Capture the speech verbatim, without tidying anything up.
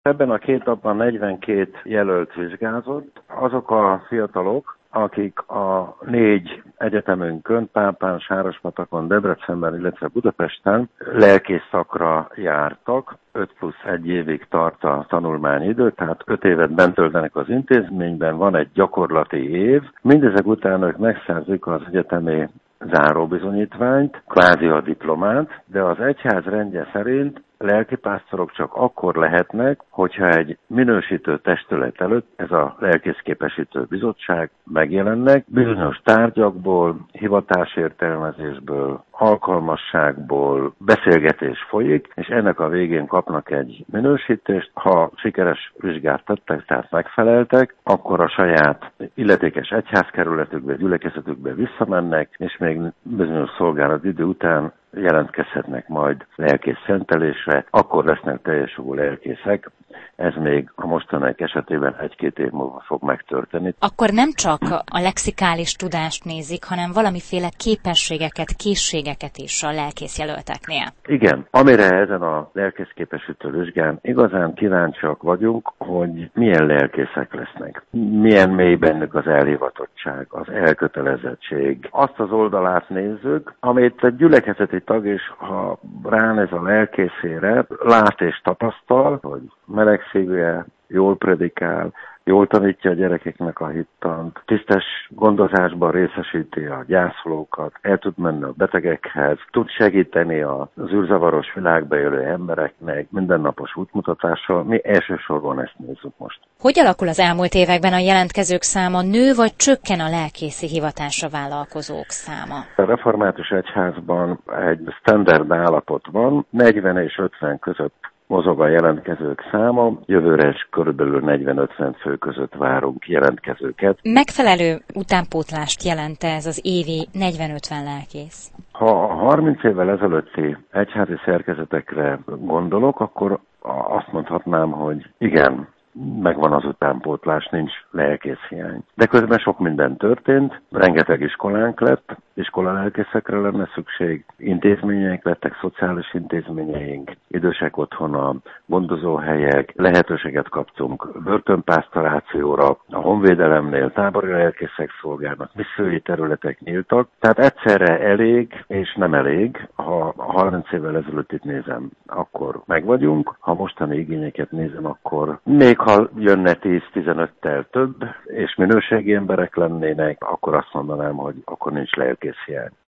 Ebben a két napban negyvenkét jelölt vizsgázott. Azok a fiatalok, akik a négy egyetemünkön, Pápán, Sárospatakon, Debrecenben, illetve Budapesten lelkész szakra jártak. öt plusz egy évig tart a tanulmányidő, tehát öt évet bent töltenek az intézményben, van egy gyakorlati év. Mindezek után ők megszerzik az egyetemi záróbizonyítványt, kvázi a diplomát, de az egyház rendje szerint lelkipásztorok csak akkor lehetnek, hogyha egy minősítő testület előtt, ez a lelkészképesítő bizottság megjelennek, bizonyos tárgyakból, hivatásértelmezésből, alkalmasságból beszélgetés folyik, és ennek a végén kapnak egy minősítést. Ha sikeres vizsgát tettek, tehát megfeleltek, akkor a saját illetékes egyházkerületükbe, gyülekezetükbe visszamennek, és még bizonyos szolgálatidő után jelentkezhetnek majd lelkész szentelésre, akkor lesznek teljes jogú lelkészek. Ez még a mostanak esetében egy-két év múlva fog megtörténni. Akkor nem csak a lexikális tudást nézik, hanem valamiféle képességeket, készségeket is a lelkészjelölteknél. Igen, amire ezen a lelkészképesítő vizsgán igazán kíváncsiak vagyunk, hogy milyen lelkészek lesznek. Milyen mély bennük az elhivatottság, az elkötelezettség. Azt az oldalát nézzük, amit egy gyülekezeti tag is, ha ránéz a lelkészére, lát és tapasztal, hogy melegszívűen, jól predikál, jól tanítja a gyerekeknek a hittant, tisztes gondozásban részesíti a gyászolókat, el tud menni a betegekhez, tud segíteni az űrzavaros világba élő embereknek mindennapos útmutatással. Mi elsősorban ezt nézzük most. Hogy alakul az elmúlt években a jelentkezők száma, nő vagy csökken a lelkészi hivatásra vállalkozók száma? A református egyházban egy standard állapot van, negyven és ötven között mozog a jelentkezők száma, jövőre is körülbelül negyven-ötven fő között várunk jelentkezőket. Megfelelő utánpótlást jelent ez az évi negyven-ötven lelkész? Ha a harminc évvel ezelőtti egyházi szerkezetekre gondolok, akkor azt mondhatnám, hogy igen, megvan az utánpótlás, nincs lelkészhiány. De közben sok minden történt, rengeteg iskolánk lett, iskolalelkészekre lenne szükség, intézményeink lettek, szociális intézményeink, idősek otthona, gondozóhelyek, lehetőséget kaptunk börtönpásztorációra, a honvédelemnél tábori lelkészek szolgálnak, missziói területek nyíltak, tehát egyszerre elég és nem elég. Ha harminc évvel ezelőttit nézem, akkor meg vagyunk, ha mostani igényeket nézem, akkor még ha jönne tíz-tizenöttel több, és minőségi emberek lennének, akkor azt mondanám, hogy akkor nincs lelkészhiány.